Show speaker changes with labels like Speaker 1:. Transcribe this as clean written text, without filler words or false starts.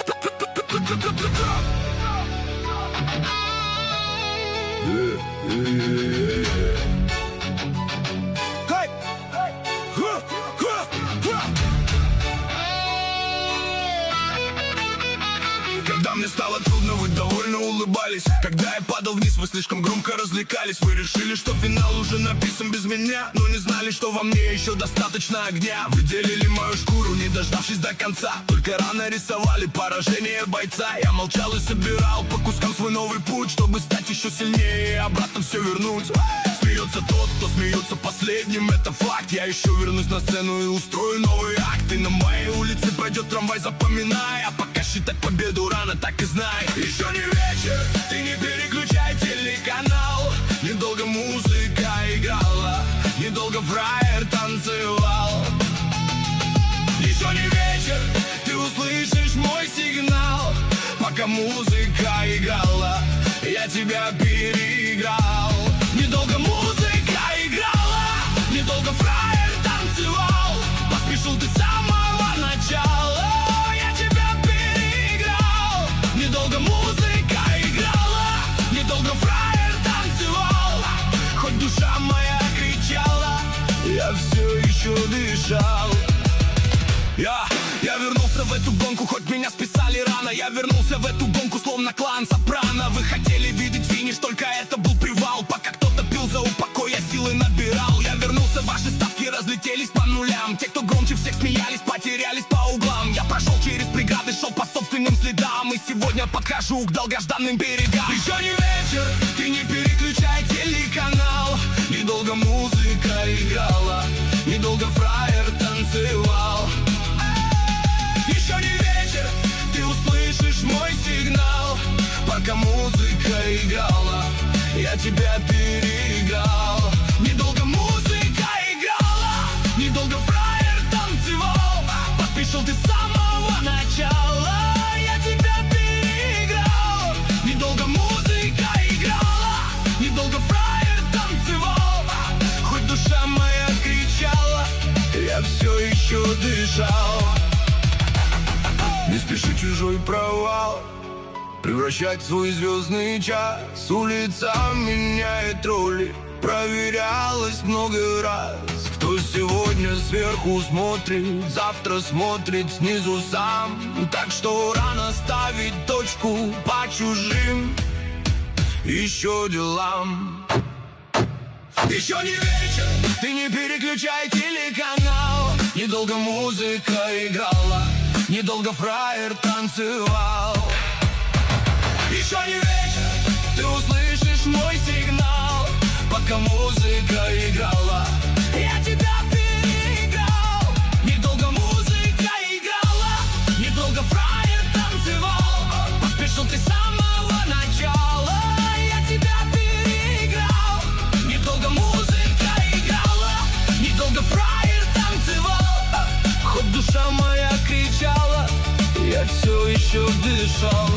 Speaker 1: Когда мне стало трудно, вы довольно улыбались. Когда я падал вниз, вы слишком громко развлекались. Вы решили, что финал уже написан без меня, но не знали, что во мне еще достаточно огня. Вы делили мою шкуру, не дождавшись до конца. Только рано рисовали поражение бойца. Я молчал и собирал по кускам свой новый путь, чтобы стать еще сильнее и обратно все вернуть. Смеется тот, кто смеется последним, это факт. Я еще вернусь на сцену и устрою новый акт. И на моей улице пройдет трамвай, запоминай. А пока считать победу рано, так и знай. Еще не вечер, ты не переключай телеканал. Недолго музыка играла, недолго фраер танцевал. Еще не вечер, ты услышишь мой сигнал. Пока музыка играла, я тебя переиграл. Недолго музыка играла, недолго фраер танцевал. Поспешил ты с самого начала, я тебя переиграл. Недолго музыка играла, недолго фраер танцевал. Хоть душа моя кричала, я все еще дышал. Я вернулся в эту гонку, хоть меня списали рано. Я вернулся в эту гонку, словно клан Сопрано. Вы хотели видеть финиш, только это был привал. Пока кто-то пил за упокой, я силы набирал. Я вернулся, ваши ставки разлетелись по нулям. Те, кто громче всех смеялись, потерялись по углам. Я прошел через преграды, шел по собственным следам. И сегодня подхожу к долгожданным берегам. Еще не вечер, ты не переключай телеканал. Недолго музыка играла, недолго фраер танцевал. Еще не вечер, ты услышишь мой сигнал. Пока музыка играла, я тебя переиграл. Недолго музыка играла, недолго фраер танцевал. Поспешил ты с самого начала, я тебя переиграл. Недолго музыка играла, недолго фраер танцевал. Хоть душа моя кричала, я все еще дышал. Не спеши чужой провал превращать в свой звездный час. Улица меняет роли, проверялась много раз. Кто сегодня сверху смотрит, завтра смотрит снизу сам. Так что рано ставить точку по чужим еще делам. Еще не вечер, ты не переключай телеканал. Недолго музыка играла, недолго фраер танцевал. Еще не вечер, ты услышишь мой сигнал. Пока музыка играла, я тебя переиграл. Недолго музыка играла, недолго фраер танцевал. Поспешил ты с самого начала, я тебя переиграл. Недолго музыка играла, недолго фраер танцевал. Хоть душа моя кричала, я все еще дышал.